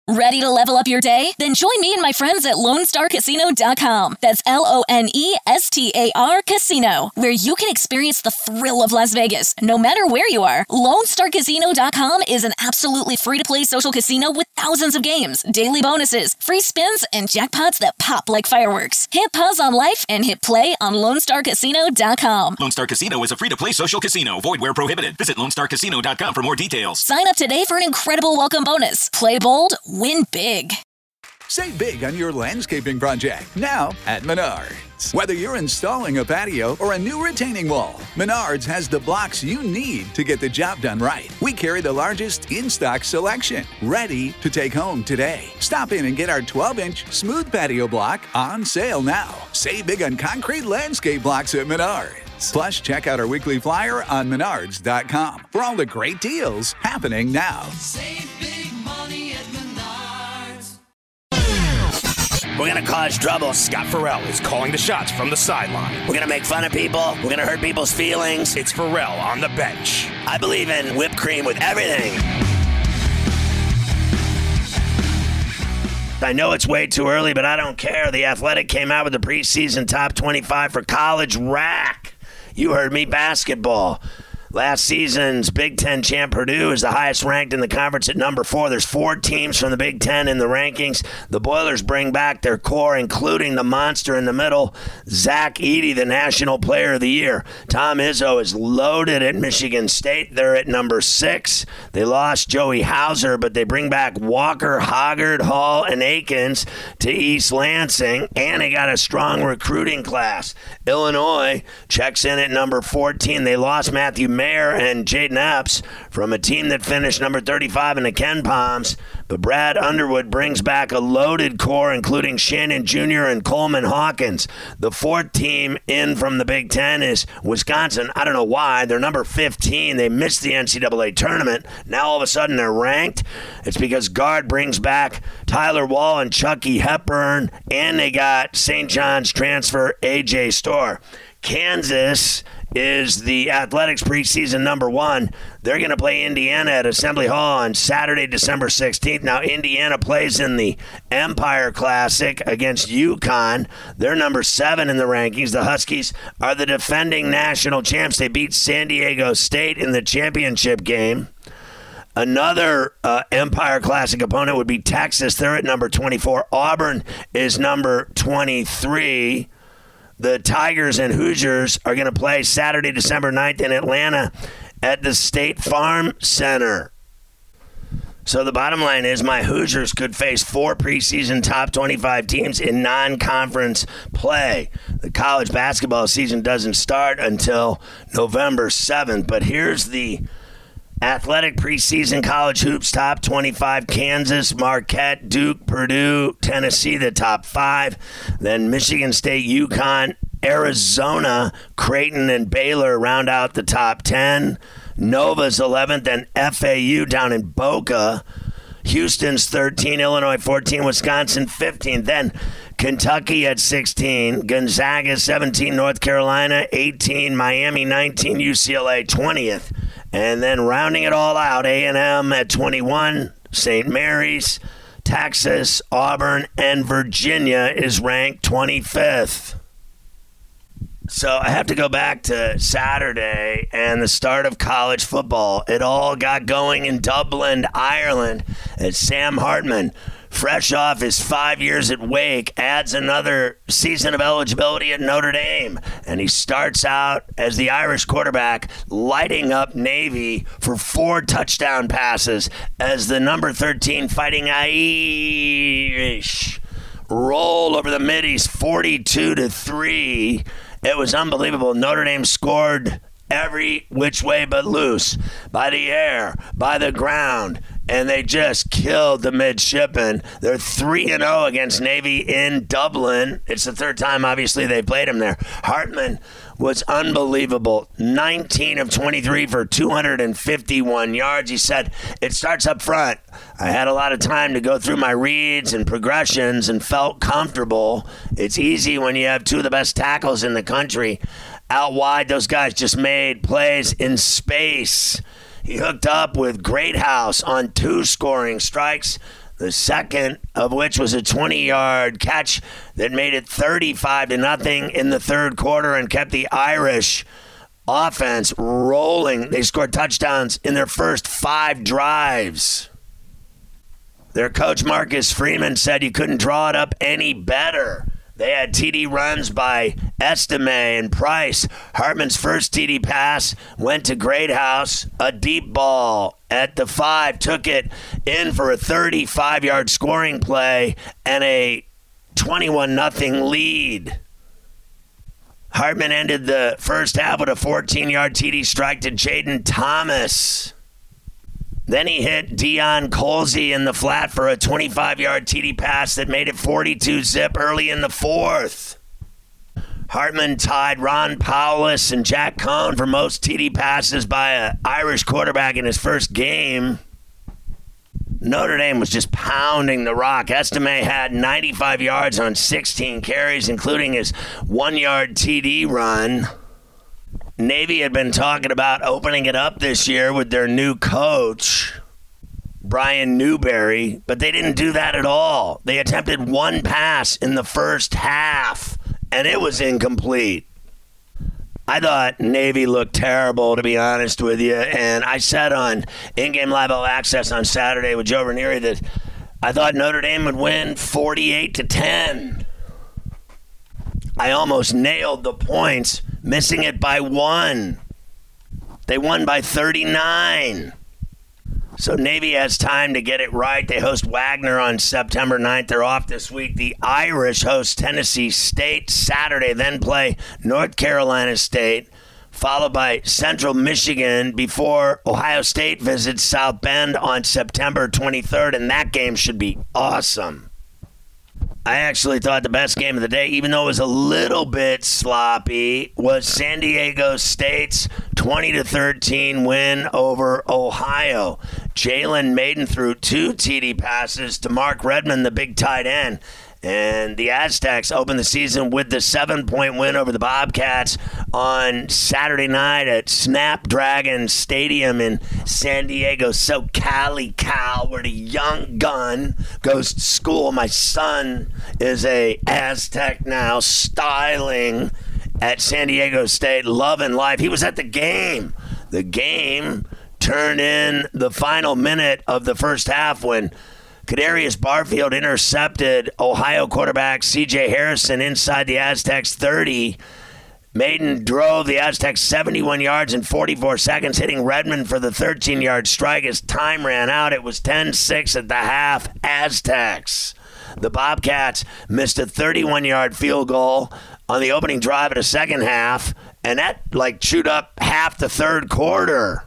Ready to level up your day? Then join me and my friends at LoneStarCasino.com. That's LONESTAR Casino, where you can experience the thrill of Las Vegas, no matter where you are. LoneStarCasino.com is an absolutely free-to-play social casino with thousands of games, daily bonuses, free spins, and jackpots that pop like fireworks. Hit pause on life and hit play on LoneStarCasino.com. Lone Star Casino is a free-to-play social casino. Void where prohibited. Visit LoneStarCasino.com for more details. Sign up today for an incredible welcome bonus. Play bold, win big. Save big on your landscaping project now at Menards. Whether you're installing a patio or a new retaining wall, Menards has the blocks you need to get the job done right. We carry the largest in-stock selection, ready to take home today. Stop in and get our 12-inch smooth patio block on sale now. Save big on concrete landscape blocks at Menards. Plus, check out our weekly flyer on Menards.com for all the great deals happening now. Save big money at Menards. We're going to cause trouble. Scott Farrell is calling the shots from the sideline. We're going to make fun of people. We're going to hurt people's feelings. It's Farrell on the bench. I believe in whipped cream with everything. I know it's way too early, but I don't care. The Athletic came out with the preseason top 25 for college rack. You heard me, basketball. Last season's Big Ten champ Purdue is the highest ranked in the conference at number 4. There's 4 teams from the Big Ten in the rankings. The Boilers bring back their core, including the monster in the middle, Zach Edey, the National Player of the Year. Tom Izzo is loaded at Michigan State. They're at number 6. They lost Joey Hauser, but they bring back Walker, Hoggard, Hall, and Akins to East Lansing, and they got a strong recruiting class. Illinois checks in at number 14. They lost Matthew Mayer and Jaden Epps from a team that finished number 35 in the Ken Palms, but Brad Underwood brings back a loaded core, including Shannon Jr. and Coleman Hawkins. The 4th team in from the Big Ten is Wisconsin. I don't know why. They're number 15. They missed the NCAA tournament. Now all of a sudden they're ranked. It's because Guard brings back Tyler Wall and Chucky Hepburn, and they got St. John's transfer A.J. Storr. Kansas is the Athletics preseason number 1. They're going to play Indiana at Assembly Hall on Saturday, December 16th. Now, Indiana plays in the Empire Classic against UConn. They're number 7 in the rankings. The Huskies are the defending national champs. They beat San Diego State in the championship game. Another Empire Classic opponent would be Texas. They're at number 24. Auburn is number 23. The Tigers and Hoosiers are going to play Saturday, December 9th in Atlanta at the State Farm Center. So the bottom line is my Hoosiers could face 4 preseason top 25 teams in non-conference play. The college basketball season doesn't start until November 7th, but here's the Athletic preseason college hoops top 25. Kansas, Marquette, Duke, Purdue, Tennessee, the top 5. Then Michigan State, UConn, Arizona, Creighton, and Baylor round out the top 10. Nova's 11th, and FAU down in Boca. Houston's 13, Illinois 14, Wisconsin 15. Then Kentucky at 16, Gonzaga 17, North Carolina 18, Miami 19, UCLA 20th. And then rounding it all out, A&M at 21, St. Mary's, Texas, Auburn, and Virginia is ranked 25th. So I have to go back to Saturday and the start of college football. It all got going in Dublin, Ireland, as Sam Hartman, fresh off his 5 years at Wake, adds another season of eligibility at Notre Dame. And he starts out as the Irish quarterback, lighting up Navy for 4 touchdown passes as the number 13 Fighting Irish roll over the Middies 42-3. It was unbelievable. Notre Dame scored every which way but loose, by the air, by the ground, and they just killed the midshipmen. They're 3-0 against Navy in Dublin. It's the 3rd time, obviously, they played him there. Hartman was unbelievable. 19 of 23 for 251 yards. He said, it starts up front. I had a lot of time to go through my reads and progressions and felt comfortable. It's easy when you have 2 of the best tackles in the country. Out wide, those guys just made plays in space. He hooked up with Greathouse on 2 scoring strikes. The second of which was a 20-yard catch that made it 35-0 in the third quarter and kept the Irish offense rolling. They scored touchdowns in their first 5 drives. Their coach, Marcus Freeman, said you couldn't draw it up any better. They had TD runs by Estime and Price. Hartman's first TD pass went to Greathouse, a deep ball at the 5, took it in for a 35-yard scoring play and a 21-0 lead. Hartman ended the first half with a 14-yard TD strike to Jaden Thomas. Then he hit Dion Colsey in the flat for a 25-yard TD pass that made it 42-zip early in the fourth. Hartman tied Ron Powless and Jack Cohn for most TD passes by an Irish quarterback in his first game. Notre Dame was just pounding the rock. Estime had 95 yards on 16 carries, including his 1-yard TD run. Navy had been talking about opening it up this year with their new coach, Brian Newberry, but they didn't do that at all. They attempted 1 pass in the first half, and it was incomplete. I thought Navy looked terrible, to be honest with you, and I said on In-Game Live All Access on Saturday with Joe Ranieri that I thought Notre Dame would win 48-10. I almost nailed the points, missing it by 1. They won by 39. So Navy has time to get it right. They host Wagner on September 9th. They're off this week. The Irish host Tennessee State Saturday, then play North Carolina State, followed by Central Michigan before Ohio State visits South Bend on September 23rd, and that game should be awesome. I actually thought the best game of the day, even though it was a little bit sloppy, was San Diego State's 20-13 win over Ohio. Jalen Maiden threw 2 TD passes to Mark Redmond, the big tight end. And the Aztecs opened the season with the 7-point win over the Bobcats on Saturday night at Snapdragon Stadium in San Diego, Cal, where the young gun goes to school. My son is a Aztec now, styling at San Diego State, loving life. He was at the game. The game turned in the final minute of the first half when Kadarius Barfield intercepted Ohio quarterback C.J. Harrison inside the Aztecs 30. Maiden drove the Aztecs 71 yards in 44 seconds, hitting Redmond for the 13-yard strike as time ran out. It was 10-6 at the half, Aztecs. The Bobcats missed a 31-yard field goal on the opening drive of the second half, and that chewed up half the third quarter.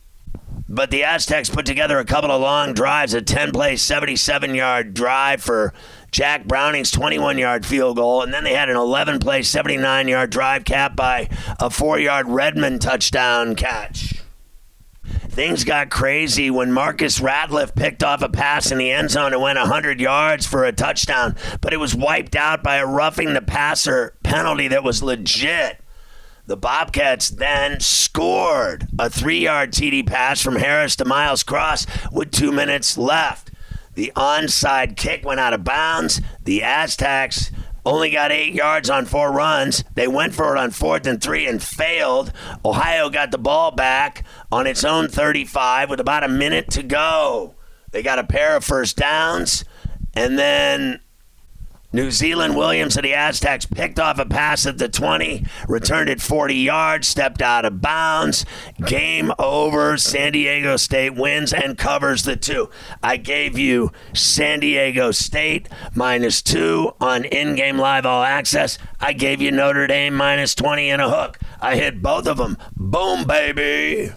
But the Aztecs put together a couple of long drives, a 10-play, 77-yard drive for Jack Browning's 21-yard field goal, and then they had an 11-play, 79-yard drive capped by a 4-yard Redmond touchdown catch. Things got crazy when Marcus Ratliff picked off a pass in the end zone and went 100 yards for a touchdown, but it was wiped out by a roughing the passer penalty that was legit. The Bobcats then scored a 3-yard TD pass from Harris to Miles Cross with 2 minutes left. The onside kick went out of bounds. The Aztecs only got 8 yards on 4 runs. They went for it on 4th and 3 and failed. Ohio got the ball back on its own 35 with about a minute to go. They got a pair of first downs, and then New Zealand Williams of the Aztecs picked off a pass at the 20, returned it 40 yards, stepped out of bounds. Game over. San Diego State wins and covers the 2. I gave you San Diego State -2 on In-Game Live All Access. I gave you Notre Dame -20 and a hook. I hit both of them. Boom, baby.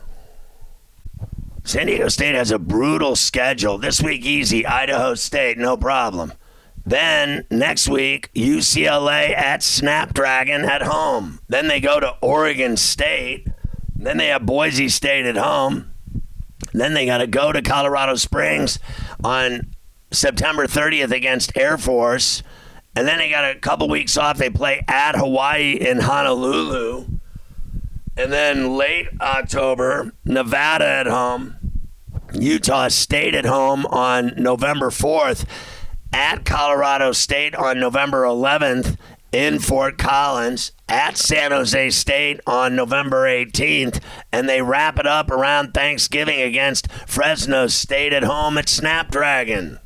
San Diego State has a brutal schedule. This week, easy. Idaho State, no problem. Then, next week, UCLA at Snapdragon at home. Then they go to Oregon State. Then they have Boise State at home. Then they got to go to Colorado Springs on September 30th against Air Force. And then they got a couple weeks off. They play at Hawaii in Honolulu. And then late October, Nevada at home. Utah State at home on November 4th, at Colorado State on November 11th in Fort Collins, at San Jose State on November 18th, and they wrap it up around Thanksgiving against Fresno State at home at Snapdragon.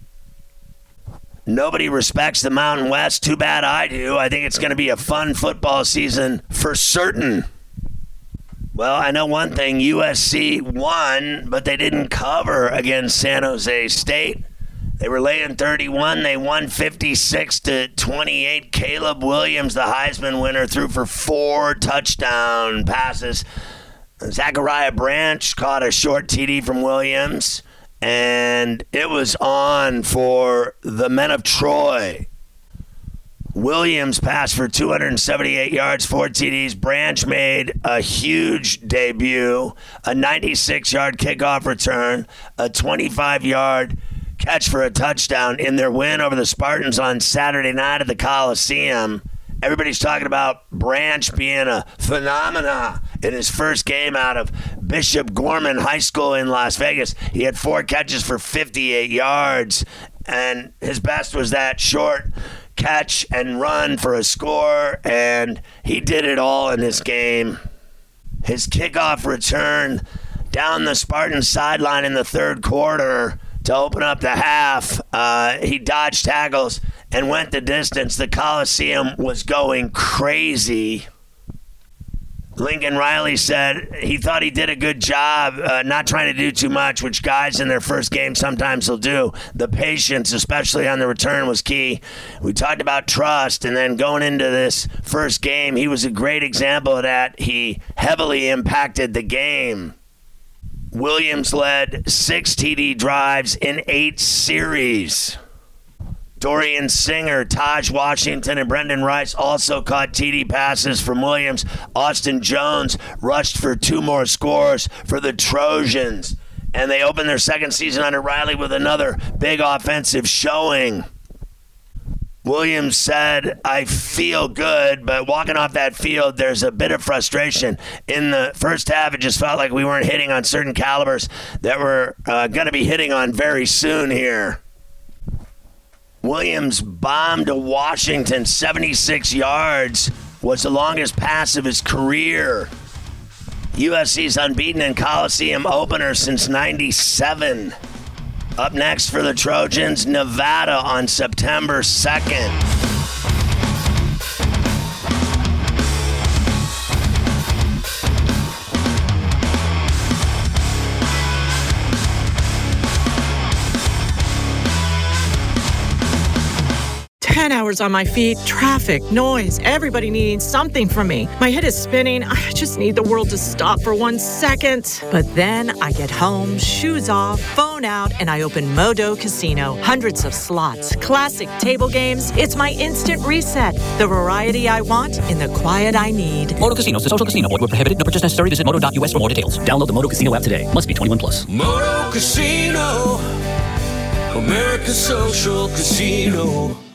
Nobody respects the Mountain West. Too bad I do. I think it's going to be a fun football season for certain. Well, I know one thing. USC won, but they didn't cover against San Jose State. They were laying 31. They won 56-28. Caleb Williams, the Heisman winner, threw for 4 touchdown passes. Zachariah Branch caught a short TD from Williams, and it was on for the men of Troy. Williams passed for 278 yards, 4 TDs. Branch made a huge debut, a 96-yard kickoff return, a 25-yard catch for a touchdown in their win over the Spartans on Saturday night at the Coliseum. Everybody's talking about Branch being a phenomena in his first game out of Bishop Gorman High School in Las Vegas. He had 4 catches for 58 yards, and his best was that short catch and run for a score, and he did it all in this game. His kickoff return down the Spartans sideline in the third quarter to open up the half, he dodged tackles and went the distance. The Coliseum was going crazy. Lincoln Riley said he thought he did a good job not trying to do too much, which guys in their first game sometimes will do. The patience, especially on the return, was key. We talked about trust, and then going into this first game, he was a great example of that. He heavily impacted the game. Williams led 6 TD drives in 8 series. Dorian Singer, Taj Washington, and Brendan Rice also caught TD passes from Williams. Austin Jones rushed for 2 more scores for the Trojans. And they opened their second season under Riley with another big offensive showing. Williams said, I feel good, but walking off that field, there's a bit of frustration. In the first half, it just felt like we weren't hitting on certain calibers that we're going to be hitting on very soon here. Williams bombed to Washington, 76 yards, was the longest pass of his career. USC's unbeaten in Coliseum opener since 97. Up next for the Trojans, Nevada on September 2nd. 10 hours on my feet, traffic, noise, everybody needing something from me. My head is spinning. I just need the world to stop for 1 second. But then I get home, shoes off, phone out, and I open Modo Casino. Hundreds of slots, classic table games. It's my instant reset. The variety I want in the quiet I need. Modo Casino is a social casino. Void where prohibited. No purchase necessary. Visit modo.us for more details. Download the Modo Casino app today. Must be 21 plus. Moto Casino, America's social casino.